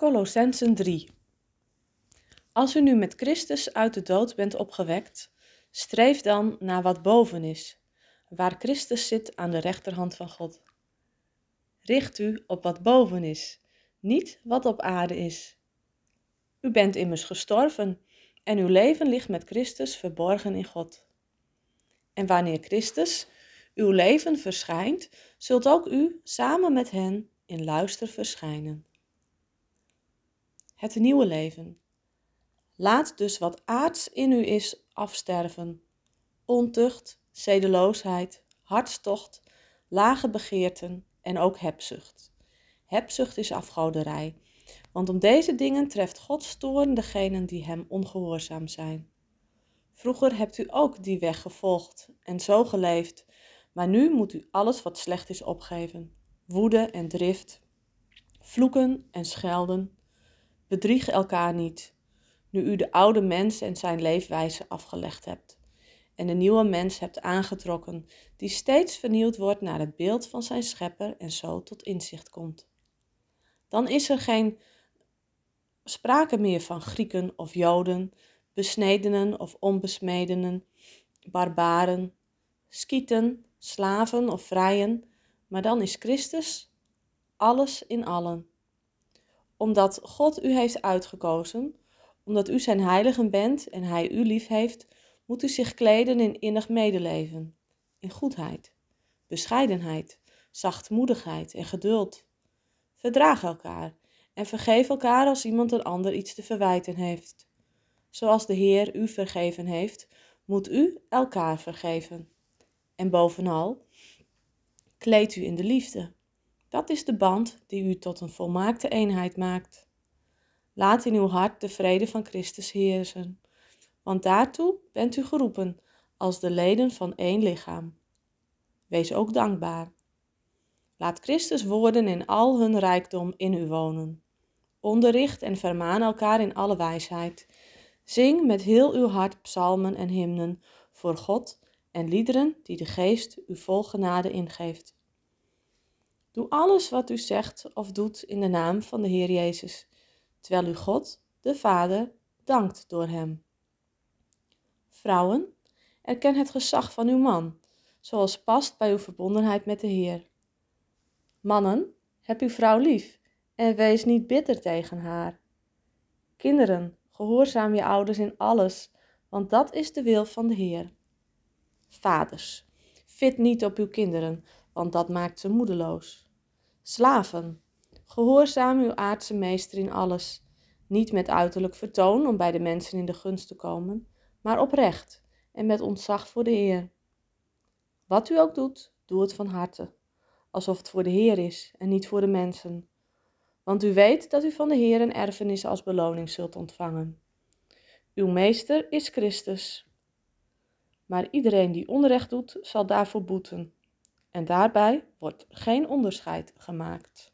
Kolossenzen 3. Als u nu met Christus uit de dood bent opgewekt, streef dan naar wat boven is, waar Christus zit aan de rechterhand van God. Richt u op wat boven is, niet wat op aarde is. U bent immers gestorven en uw leven ligt met Christus verborgen in God. En wanneer Christus, uw leven, verschijnt, zult ook u samen met hen in luister verschijnen. Het nieuwe leven. Laat dus wat aards in u is afsterven. Ontucht, zedeloosheid, hartstocht, lage begeerten en ook hebzucht. Hebzucht is afgoderij, want om deze dingen treft Gods toorn degenen die hem ongehoorzaam zijn. Vroeger hebt u ook die weg gevolgd en zo geleefd, maar nu moet u alles wat slecht is opgeven. Woede en drift, vloeken en schelden. Bedrieg elkaar niet, nu u de oude mens en zijn leefwijze afgelegd hebt en de nieuwe mens hebt aangetrokken, die steeds vernieuwd wordt naar het beeld van zijn schepper en zo tot inzicht komt. Dan is er geen sprake meer van Grieken of Joden, besnedenen of onbesnedenen, barbaren, Skythen, slaven of vrijen, maar dan is Christus alles in allen. Omdat God u heeft uitgekozen, omdat u zijn heiligen bent en hij u lief heeft, moet u zich kleden in innig medeleven, in goedheid, bescheidenheid, zachtmoedigheid en geduld. Verdraag elkaar en vergeef elkaar als iemand een ander iets te verwijten heeft. Zoals de Heer u vergeven heeft, moet u elkaar vergeven. En bovenal, kleed u in de liefde. Dat is de band die u tot een volmaakte eenheid maakt. Laat in uw hart de vrede van Christus heersen, want daartoe bent u geroepen als de leden van één lichaam. Wees ook dankbaar. Laat Christus woorden in al hun rijkdom in u wonen. Onderricht en vermaan elkaar in alle wijsheid. Zing met heel uw hart psalmen en hymnen voor God en liederen die de Geest u vol genade ingeeft. Doe alles wat u zegt of doet in de naam van de Heer Jezus, terwijl u God, de Vader, dankt door hem. Vrouwen, erken het gezag van uw man, zoals past bij uw verbondenheid met de Heer. Mannen, heb uw vrouw lief en wees niet bitter tegen haar. Kinderen, gehoorzaam je ouders in alles, want dat is de wil van de Heer. Vaders, vit niet op uw kinderen, want dat maakt ze moedeloos. Slaven, gehoorzaam uw aardse meester in alles, niet met uiterlijk vertoon om bij de mensen in de gunst te komen, maar oprecht en met ontzag voor de Heer. Wat u ook doet, doe het van harte, alsof het voor de Heer is en niet voor de mensen. Want u weet dat u van de Heer een erfenis als beloning zult ontvangen. Uw meester is Christus. Maar iedereen die onrecht doet, zal daarvoor boeten. En daarbij wordt geen onderscheid gemaakt.